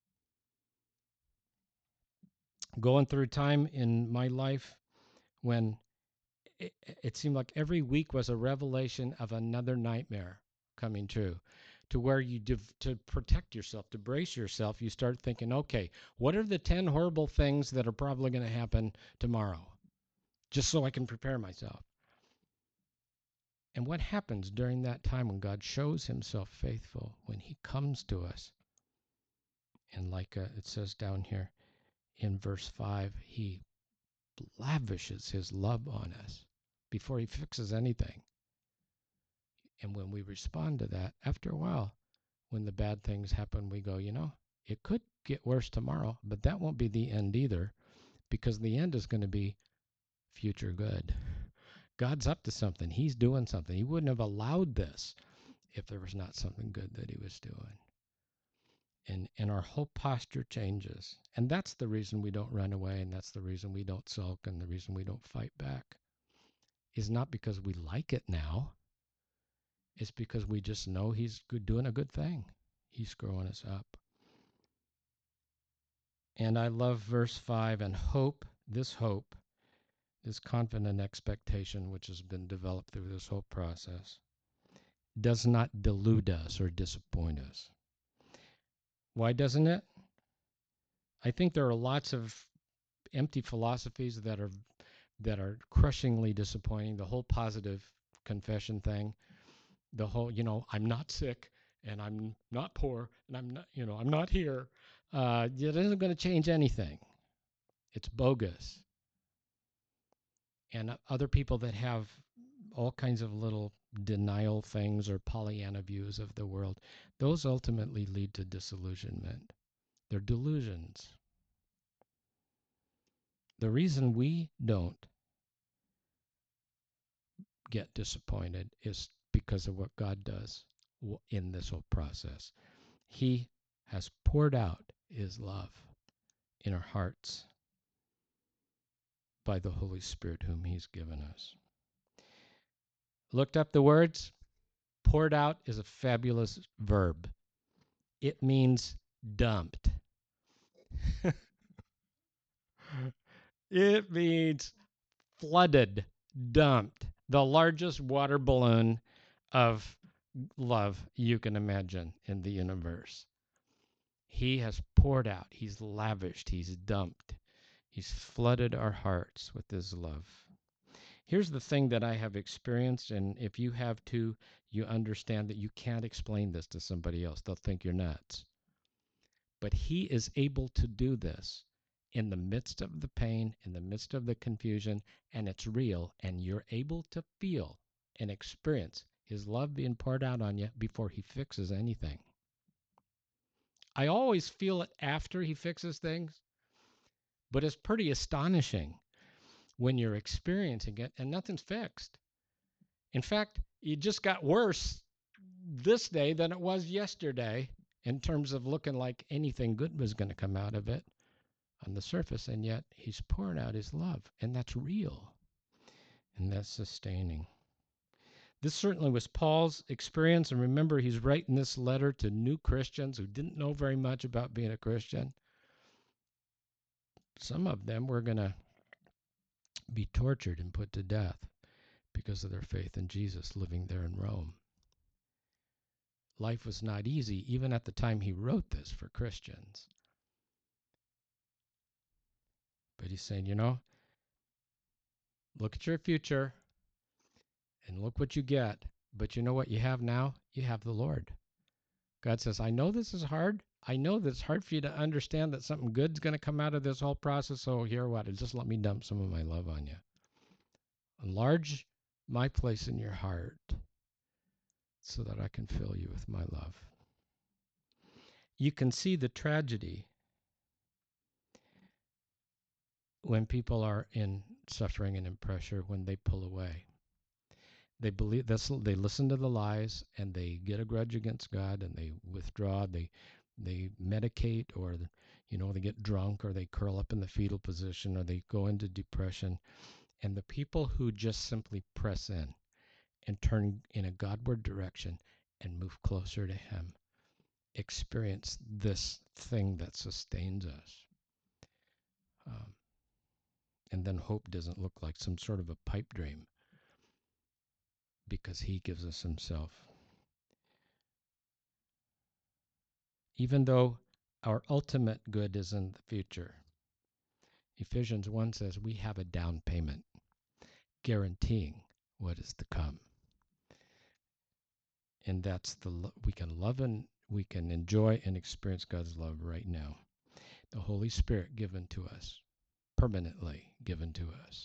Going through time in my life when it seemed like every week was a revelation of another nightmare coming true, to where to protect yourself, to brace yourself, you start thinking, okay, what are the 10 horrible things that are probably going to happen tomorrow, just so I can prepare myself. And what happens during that time when God shows Himself faithful, when He comes to us? And like it says down here in verse 5, He lavishes His love on us before He fixes anything. And when we respond to that, after a while, when the bad things happen, we go, it could get worse tomorrow, but that won't be the end either, because the end is going to be future good. God's up to something. He's doing something. He wouldn't have allowed this if there was not something good that He was doing. And our whole posture changes. And that's the reason we don't run away, and that's the reason we don't sulk, and the reason we don't fight back, is not because we like it now. It's because we just know He's doing a good thing. He's growing us up. And I love verse 5, and hope, this confident expectation which has been developed through this whole process, does not delude us or disappoint us. Why doesn't it? I think there are lots of empty philosophies that are crushingly disappointing. The whole positive confession thing, the whole, I'm not sick and I'm not poor and I'm not here. It isn't going to change anything. It's bogus. And other people that have all kinds of little denial things or Pollyanna views of the world, those ultimately lead to disillusionment. They're delusions. The reason we don't get disappointed is because of what God does in this whole process. He has poured out His love in our hearts by the Holy Spirit whom He's given us. Looked up the words. Poured out is a fabulous verb. It means dumped. It means flooded, dumped. The largest water balloon of love you can imagine in the universe. He has poured out, he's lavished, he's dumped, he's flooded our hearts with his love. Here's the thing that I have experienced, and if you have too, you understand that you can't explain this to somebody else. They'll think you're nuts. But he is able to do this in the midst of the pain, in the midst of the confusion, and it's real, and you're able to feel and experience his love being poured out on you before he fixes anything. I always feel it after he fixes things, but it's pretty astonishing when you're experiencing it and nothing's fixed. In fact, it just got worse this day than it was yesterday in terms of looking like anything good was going to come out of it on the surface. And yet he's pouring out his love, and that's real and that's sustaining. This certainly was Paul's experience. And remember, he's writing this letter to new Christians who didn't know very much about being a Christian. Some of them were going to be tortured and put to death because of their faith in Jesus living there in Rome. Life was not easy, even at the time he wrote this for Christians. But he's saying, look at your future and look what you get. But you know what you have now? You have the Lord. God says, I know this is hard. I know that it's hard for you to understand that something good's going to come out of this whole process. So here, what? Just let me dump some of my love on you. Enlarge my place in your heart so that I can fill you with my love. You can see the tragedy when people are in suffering and in pressure when they pull away. They believe this, they listen to the lies and they get a grudge against God and they withdraw, they medicate, or they get drunk, or they curl up in the fetal position, or they go into depression. And the people who just simply press in and turn in a Godward direction and move closer to him experience this thing that sustains us. And then hope doesn't look like some sort of a pipe dream, because he gives us himself. Even though our ultimate good is in the future, Ephesians 1 says we have a down payment guaranteeing what is to come. And that's we can love and we can enjoy and experience God's love right now. The Holy Spirit given to us, permanently given to us.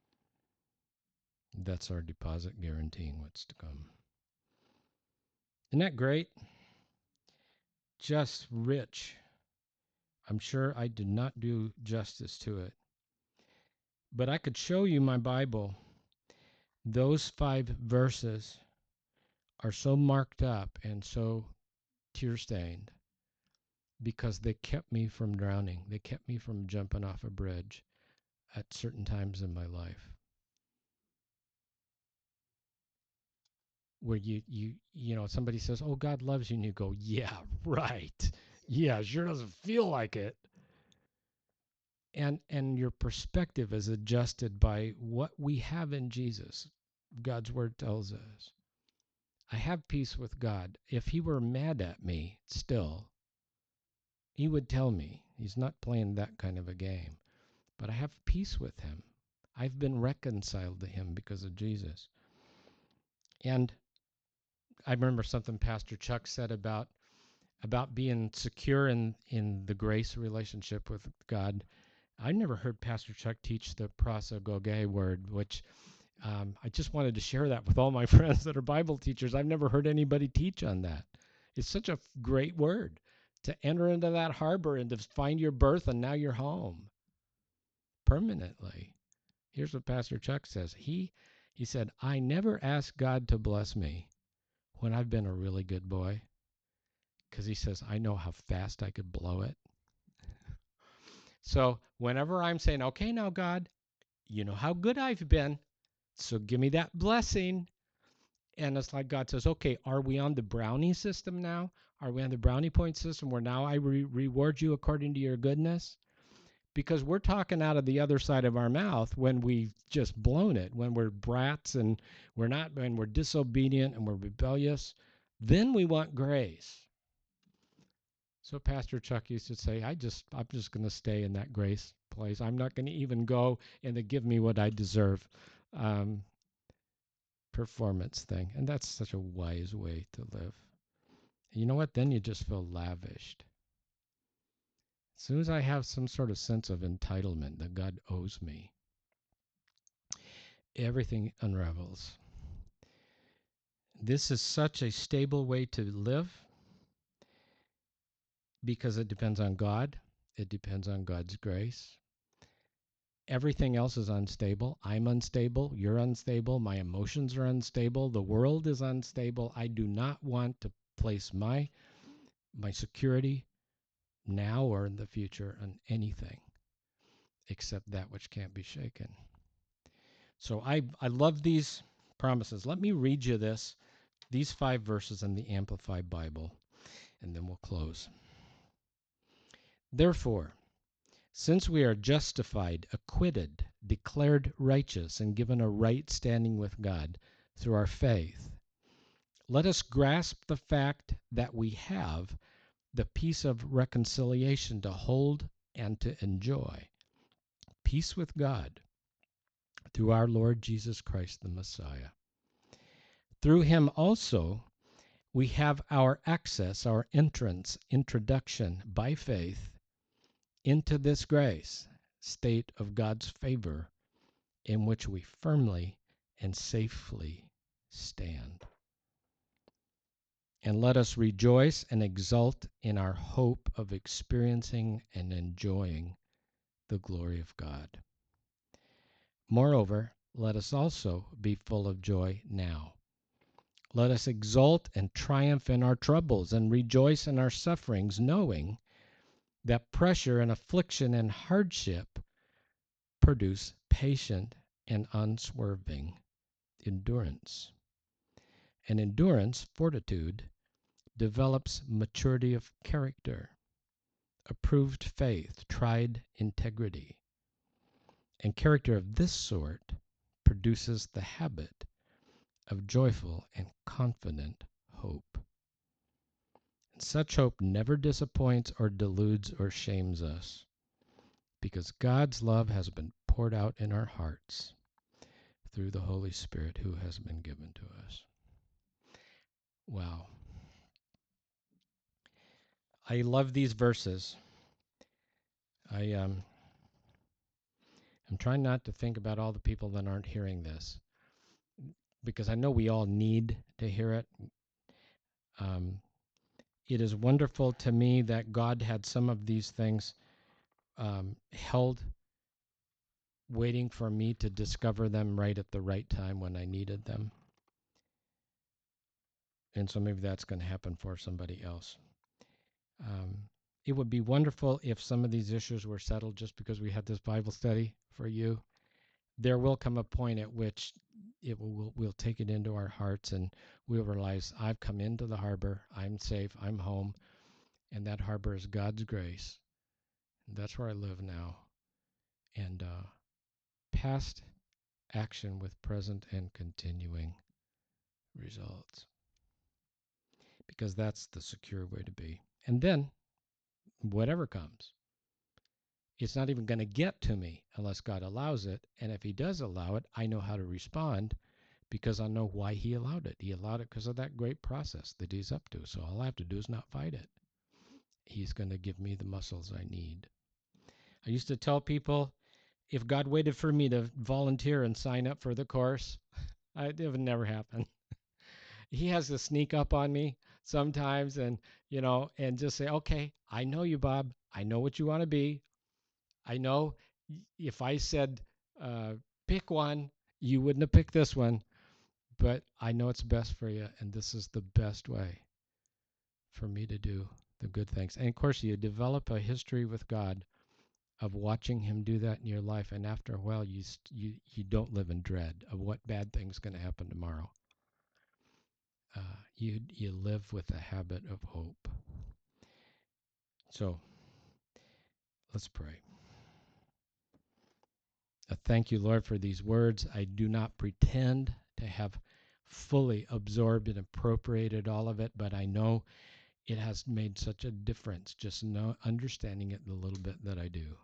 That's our deposit guaranteeing what's to come. Isn't that great? Just rich. I'm sure I did not do justice to it. But I could show you my Bible. Those 5 verses are so marked up and so tear-stained because they kept me from drowning. They kept me from jumping off a bridge at certain times in my life. Where somebody says, "Oh, God loves you," and you go, "Yeah, right. Yeah, sure doesn't feel like it." And your perspective is adjusted by what we have in Jesus. God's word tells us. I have peace with God. If he were mad at me still, he would tell me. He's not playing that kind of a game. But I have peace with him. I've been reconciled to him because of Jesus. And I remember something Pastor Chuck said about being secure in the grace relationship with God. I never heard Pastor Chuck teach the prosagoge word, which I just wanted to share that with all my friends that are Bible teachers. I've never heard anybody teach on that. It's such a great word to enter into that harbor and to find your berth, and now you're home permanently. Here's what Pastor Chuck says. He said, I never ask God to bless me when I've been a really good boy, because he says, I know how fast I could blow it. So whenever I'm saying, okay, now God, you know how good I've been, so give me that blessing. And it's like God says, okay, are we on the brownie system now? Are we on the brownie point system where now I reward you according to your goodness? Because we're talking out of the other side of our mouth when we've just blown it, when we're brats and when we're disobedient and we're rebellious. Then we want grace. So Pastor Chuck used to say, I'm just going to stay in that grace place. I'm not going to even go and they give me what I deserve. Performance thing. And that's such a wise way to live. And you know what? Then you just feel lavished. As soon as I have some sort of sense of entitlement that God owes me, everything unravels. This is such a stable way to live because it depends on God. It depends on God's grace. Everything else is unstable. I'm unstable. You're unstable. My emotions are unstable. The world is unstable. I do not want to place my security now or in the future on anything except that which can't be shaken. So I love these promises. Let me read you these 5 verses in the Amplified Bible, and then we'll close. Therefore, since we are justified, acquitted, declared righteous, and given a right standing with God through our faith, let us grasp the fact that we have the peace of reconciliation to hold and to enjoy. Peace with God through our Lord Jesus Christ the Messiah. Through him also we have our access, our entrance, introduction by faith into this grace, state of God's favor, in which we firmly and safely stand. And let us rejoice and exult in our hope of experiencing and enjoying the glory of God. Moreover, let us also be full of joy now. Let us exult and triumph in our troubles and rejoice in our sufferings, knowing that pressure and affliction and hardship produce patient and unswerving endurance. And endurance, fortitude, develops maturity of character, approved faith, tried integrity. And character of this sort produces the habit of joyful and confident hope. And such hope never disappoints or deludes or shames us, because God's love has been poured out in our hearts through the Holy Spirit who has been given to us. Wow. I love these verses. I'm trying not to think about all the people that aren't hearing this, because I know we all need to hear it. It is wonderful to me that God had some of these things held, waiting for me to discover them right at the right time when I needed them. And so maybe that's going to happen for somebody else. It would be wonderful if some of these issues were settled just because we had this Bible study for you. There will come a point at which we'll take it into our hearts and we'll realize I've come into the harbor, I'm safe, I'm home, and that harbor is God's grace. That's where I live now. And past action with present and continuing results. Because that's the secure way to be. And then, whatever comes, it's not even going to get to me unless God allows it. And if he does allow it, I know how to respond because I know why he allowed it. He allowed it because of that great process that he's up to. So all I have to do is not fight it. He's going to give me the muscles I need. I used to tell people, if God waited for me to volunteer and sign up for the course, it would never happen. He has to sneak up on me sometimes and just say, okay, I know you, Bob. I know what you want to be. I know if I said pick one, you wouldn't have picked this one, but I know it's best for you, and this is the best way for me to do the good things. And of course, you develop a history with God of watching him do that in your life, and after a while, you don't live in dread of what bad thing's going to happen tomorrow. you live with a habit of hope. So let's pray. Thank you, Lord, for these words. I do not pretend to have fully absorbed and appropriated all of it, but I know it has made such a difference just understanding it the little bit that I do.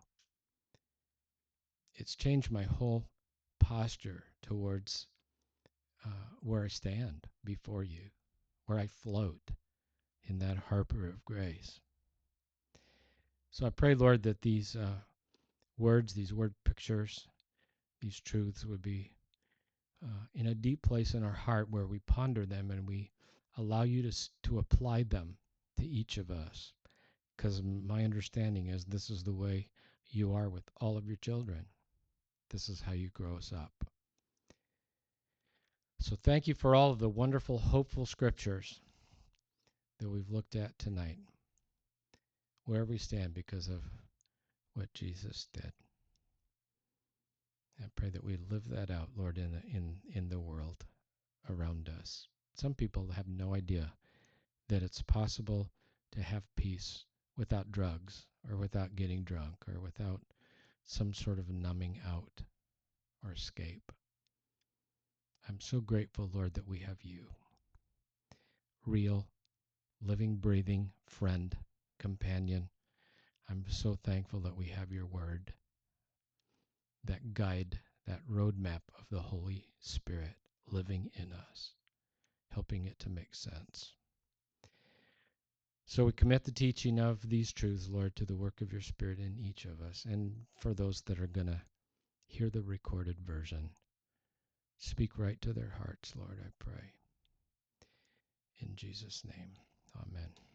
It's changed my whole posture towards where I stand before you, where I float in that harbor of grace. So I pray, Lord, that these words, these word pictures, these truths would be in a deep place in our heart where we ponder them and we allow you to apply them to each of us. Because my understanding is this is the way you are with all of your children. This is how you grow us up. So thank you for all of the wonderful, hopeful scriptures that we've looked at tonight, where we stand because of what Jesus did. I pray that we live that out, Lord, in the world around us. Some people have no idea that it's possible to have peace without drugs or without getting drunk or without some sort of numbing out or escape. I'm so grateful, Lord, that we have you. Real, living, breathing friend, companion. I'm so thankful that we have your word, that guide, that roadmap of the Holy Spirit living in us, helping it to make sense. So we commit the teaching of these truths, Lord, to the work of your Spirit in each of us. And for those that are going to hear the recorded version, speak right to their hearts, Lord, I pray. In Jesus' name, amen.